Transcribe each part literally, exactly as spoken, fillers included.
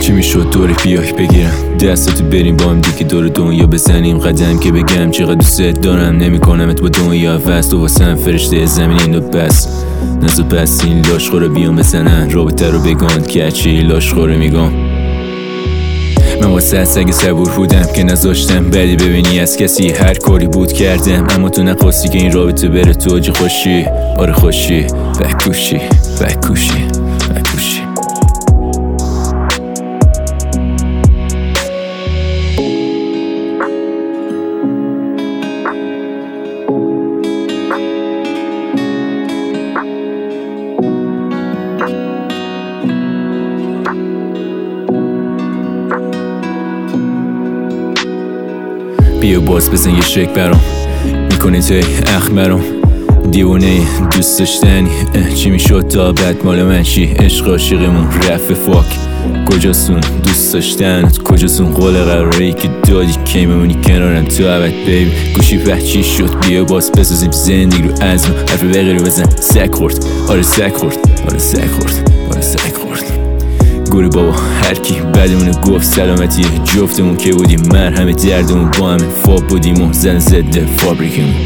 چی میشد دوری بیای بگیرم دستاتو بریم با هم دیگه دور دنیا بزنیم قدم که بگم چقدر دوست دارم نمیکنمت با دنیا وست تو واسم فرشته زمین اینو بس نزو بس این لاشخوره بیام بزنن رابطه رو بگاند که چی لاشخوره میگم من واسه سگ صبور بودم که نذاشتم بدی ببینی از کسی هر کاری بود کردم اما تو نخواستی که این رابطه بره تو آجی خوشی آره خوشی بکوشی بکوشی بکوشی بیا باز بزن یه شک برام میکنه توی اخ برام دیوونه دوست داشتنی چی میشد تا بعد مال من چی عشق عاشقمون رفت فاک کجاستون دوست داشتنت کجاستون قول قراری که دادی کی میمونی کنارم تو ابد بیبی گوشی بچی شد بیا باز بسازیم زندگی رو از ما حرف بغیر رو بزن سگ خورد آره سگ خورد آره سگ خورد آره سگ خورد گوری بابا هر کی بعدمونه گفت سلامتی جفتمون که بودیم مرهم دردمون با همه فاب بودیم و زن زده فابریکمون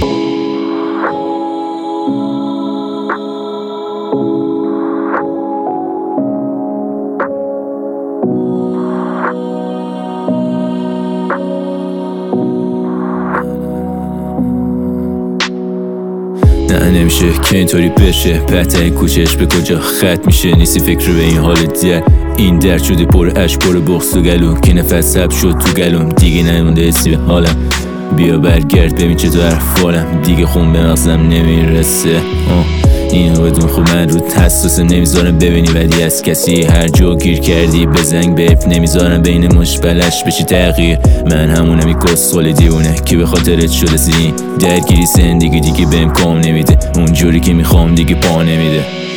نه نمیشه که اینطوری بشه پته کوچش به کجا ختم میشه نیستی فکر به این حال در این درد شده پر عشق پر بغض تو گلوم که نفس حب شد تو گلوم دیگه نمونده حسی به حالم بیا برگرد ببین چطور حرفالم دیگه خون به مغزم نمیرسه اینو بدون خب من رو حساسم نمیذارم ببینی ولی از کسی هر جا گیر کردی بزنگ بیف نمیذارم بین مش بلش بشی تغییر من همونم یک کسخل دیونه که به خاطرت شده زین درگیری زندگی دیگه بهم کام نمیده اونجوری که میخوام دیگه پا نمیده